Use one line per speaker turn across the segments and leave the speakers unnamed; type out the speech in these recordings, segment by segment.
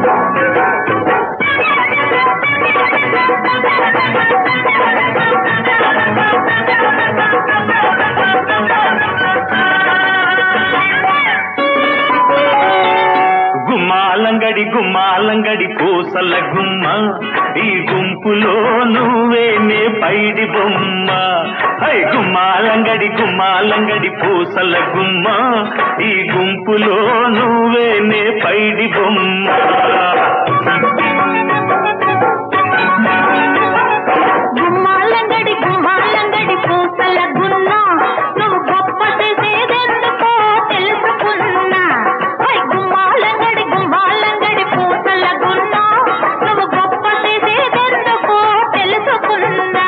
గుమ్మాలంగడి పూసల గుమ్మ, ఈ గుంపులో నువ్వేనే పైడి బొమ్మ. హై గుమ్మాలంగడి పూసల గుమ్మ, ఈ గుంపులో నువ్వేనే పైడి బొమ్మ.
గుమ్మాలంగడి పూసల గుమ్మ, నువ్వు గొప్ప చేసేదెందుకో తెలుసుకున్నా. హై గుమ్మాలంగడి పూసల గుమ్మ, నువ్వు గొప్ప చేసేదెందుకో తెలుసుకున్నా.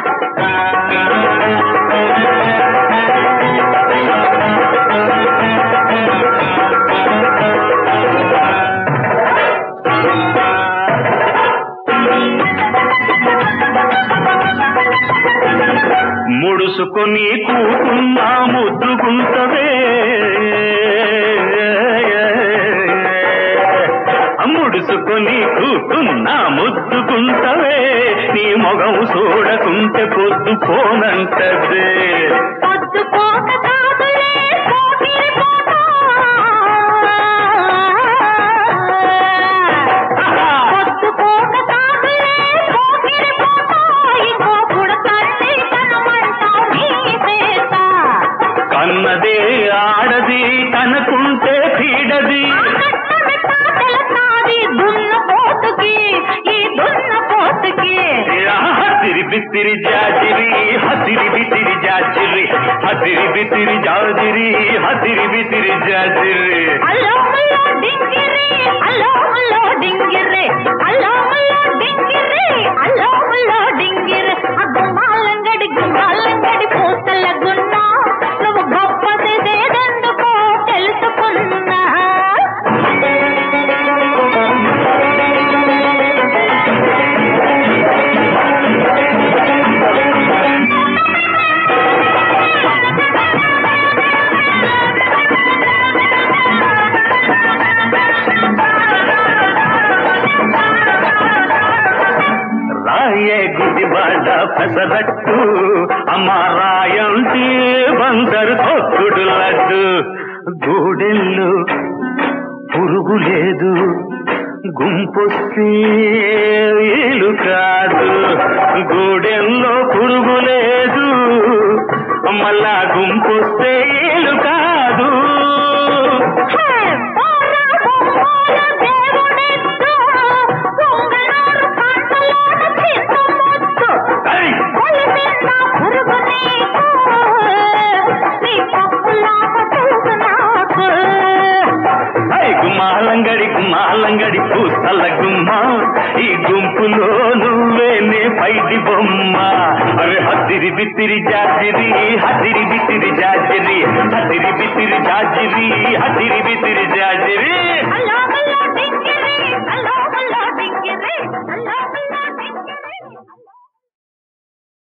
ముడుసుకొని కూకున్నా ముద్దుకుంటవే, ముడుసుకొని కూకున్నా ముద్దుకుంటవే, నీ మొగం చూడకుంటే పొద్దుకోనంటదే. కన్నదే ఆడది కనుకుంటే పీడది, హసిరి బిత్తిరి జాజిరి, హసిరి బిత్తిరి జాజిరి, హసిరి బిత్తిరి జాజిరి, హసిరి బిత్తిరి జాజిరి.
అల్లో డింగిరి, అల్లో డింగిరి, అల్లో డింగిరి, అల్లో డింగిరి. గుమ్మాలంగడి పూసల గున్న, నువ్వు గొప్ప చేసేదెందుకో తెలుసుకున్నా.
రాయే గుడివాడ పెసరట్టు, అమ్మారాయంటి బందరు తొక్కుడు లడ్డు. గూడెల్లో పురుగు లేదు, గుంపొస్తే ఏలు కాదు. గూడెల్లో పురుగు లేదు, మళ్ళా గుంపొస్తే ఏలు కాదు. గుమ్మాలంగడి పూసల గుమ్మ, ఈ గుంపులో నువ్వేనే పైడి బొమ్మ. అరే హసిరి బిత్తిరి జాజిరి, హసిరి బిత్తిరి జాజిరి, హసిరి బిత్తిరి జాజిరి, హసిరి బిత్తిరి జాజిరి.
అల్లో డింగిరి, అల్లో